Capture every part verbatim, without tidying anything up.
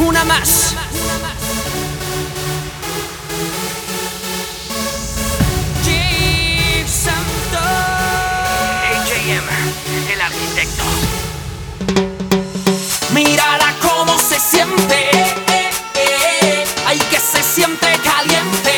una más. G. Santos, A J M, el arquitecto. mírala cómo se siente. Ay, que se siente caliente.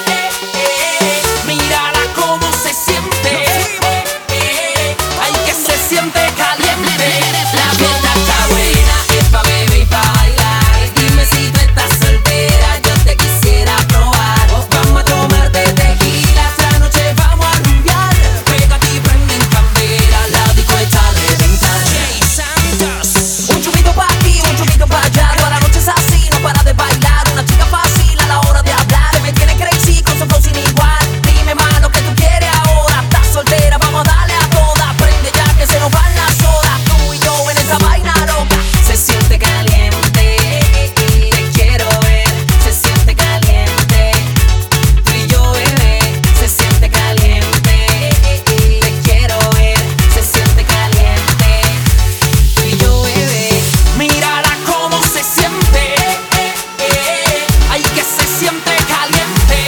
Mírala cómo se siente. Ay, que se siente caliente. La fiesta está buena, es pa' beber y pa' bailar. Dime si tú estás soltera, yo te quisiera probar. Vamos a tomarte tequila, esta noche vamos a rumbear. Pégate y prende en candela, la disco está a reventar. J. Santos, un chubito pa' aquí, un chubito pa' allá. Toda la noche es así, no para de bailar. Una chica fácil a la hora de hablar. Que me tiene crazy con su flow sin igual. Dime más lo que tú quieres ahora. Estás soltera, vamos a darle a toda. Prende ya que se nos van las horas. Tú y yo en esta vaina loca. Se siente caliente, te quiero ver. Se siente caliente, tú y yo bebé. Se siente caliente, te quiero ver. Se siente caliente, tú y yo bebé. Mírala cómo se siente. Ay, que se siente caliente.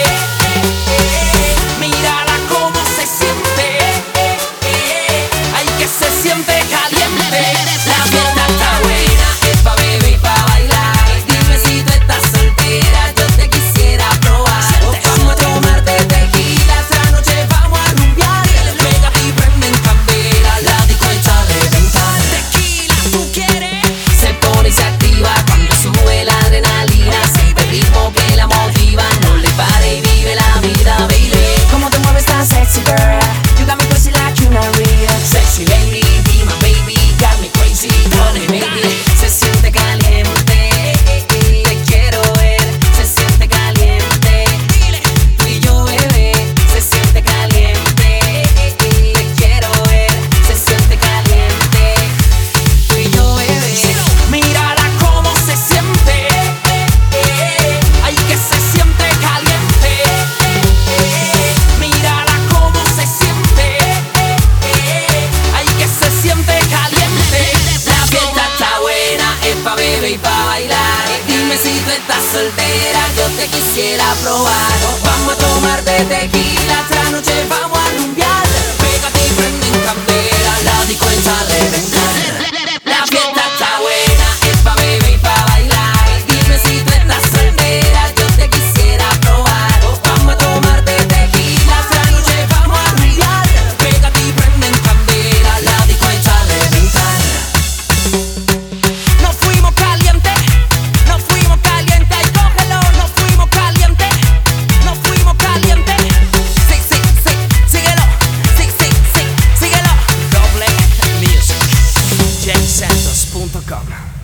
Mírala cómo se siente. Ay, que se siente caliente. La fiesta está buena, es pa' beber y pa' bailar. Dime si tú estás soltera, yo te quisiera probar. Vamos a tomarte tequila, esta noche vamos a rumbear. Pégate y prende en candela, la disco está a reventar. Tequila, ¿tú quieres? Se pone y se activa cuando sube la adrenalina. Siente el ritmo que la motiva, no le pare y vive la vida, baby. Cómo te mueves tan sexy, girl. You got me crazy like una real. Sexy lady, be my baby, got me crazy, honey baby. Se siente caliente, te quiero ver. Se siente caliente, tú y yo bebé. Se siente caliente, te quiero ver. Se siente caliente, tú y yo bebé. Mírala cómo se siente. Ay, que se siente caliente. Mírala cómo se siente. Ay, que se siente caliente. La fiesta está buena, es pa' beber y pa' bailar. Dime si tú estás soltera, yo te quisiera probar. Vamos a tomarte tequila, esta noche vamos a rumbear. Pégate y prende en candela, la disco está a reventar. La fiesta está buena, es pa' beber y pa' bailar. Dime si tú estás soltera, yo te quisiera probar. Vamos a tomarte tequila, esta noche vamos a rumbear. Pégate y prende en candela, la disco está a reventar. Nos fuimos calientes, nos fuimos calientes, ay cógelo, nos fuimos calientes, nos fuimos calientes. Sí, sí, sí, síguelo, sí, sí, sí, síguelo. Doble Music, J Santos punto com.